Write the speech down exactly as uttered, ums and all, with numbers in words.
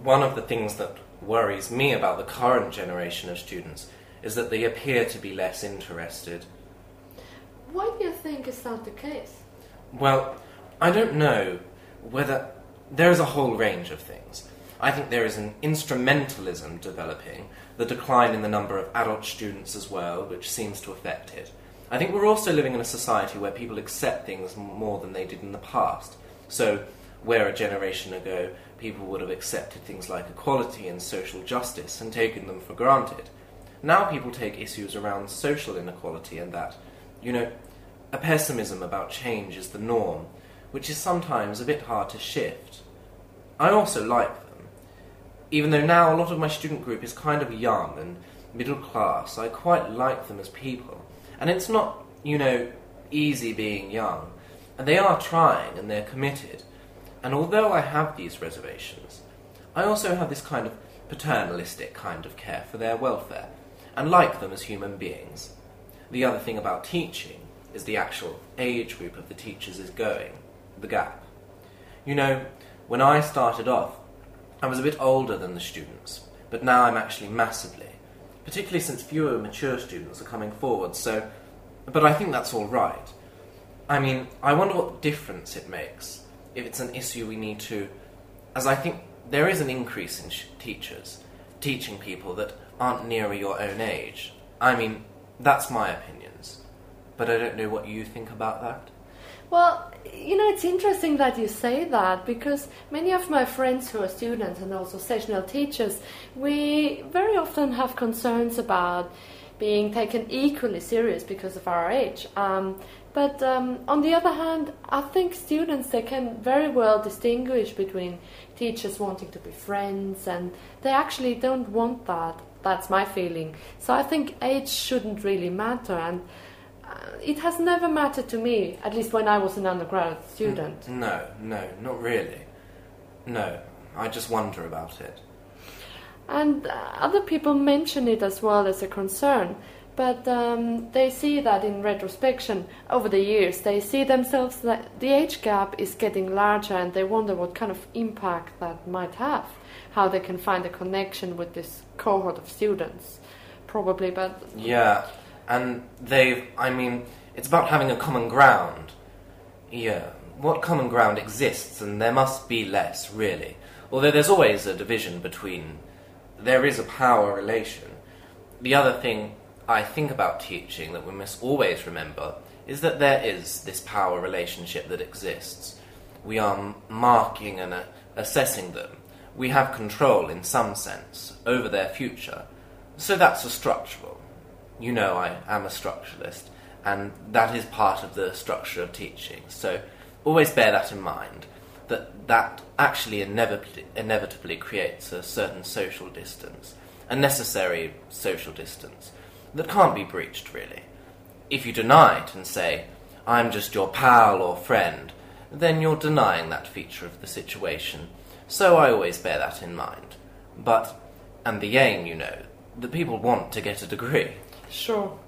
one of the things that worries me about the current generation of students is that they appear to be less interested. Why do you think is that the case? Well, I don't know whether... There is a whole range of things. I think there is an instrumentalism developing, the decline in the number of adult students as well, which seems to affect it. I think we're also living in a society where people accept things more than they did in the past. So, where a generation ago people would have accepted things like equality and social justice and taken them for granted, now people take issues around social inequality and that, you know, a pessimism about change is the norm, which is sometimes a bit hard to shift. I also like them. Even though now a lot of my student group is kind of young and middle class, I quite like them as people. And it's not, you know, easy being young. And they are trying and they're committed. And although I have these reservations, I also have this kind of paternalistic kind of care for their welfare, and like them as human beings. The other thing about teaching is the actual age group of the teachers is going, the gap. You know, when I started off, I was a bit older than the students, but now I'm actually massively, particularly since fewer mature students are coming forward, so... But I think that's all right. I mean, I wonder what difference it makes, if it's an issue we need to... As I think there is an increase in sh- teachers, teaching people that aren't nearer your own age. I mean, that's my opinions. But I don't know what you think about that. Well, you know, it's interesting that you say that, because many of my friends who are students and also sessional teachers, we very often have concerns about being taken equally serious because of our age. Um, but um, on the other hand, I think students, they can very well distinguish between teachers wanting to be friends, and they actually don't want that. That's my feeling. So I think age shouldn't really matter, and uh, it has never mattered to me, at least when I was an undergraduate student. No, no, not really. No, I just wonder about it. And uh, other people mention it as well as a concern, but um, they see that in retrospection over the years, they see themselves that the age gap is getting larger, and they wonder what kind of impact that might have, how they can find a connection with this cohort of students, probably, but... Yeah, and they've, I mean, it's about having a common ground. Yeah, what common ground exists, and there must be less, really. Although there's always a division between... There is a power relation. The other thing I think about teaching that we must always remember is that there is this power relationship that exists. We are marking and uh, assessing them. We have control, in some sense, over their future. So that's a structural. You know I am a structuralist, and that is part of the structure of teaching. So always bear that in mind, that that actually inevitably, inevitably creates a certain social distance, a necessary social distance, that can't be breached, really. If you deny it and say, I'm just your pal or friend, then you're denying that feature of the situation. So I always bear that in mind. But, and the aim, you know, the people want to get a degree. Sure.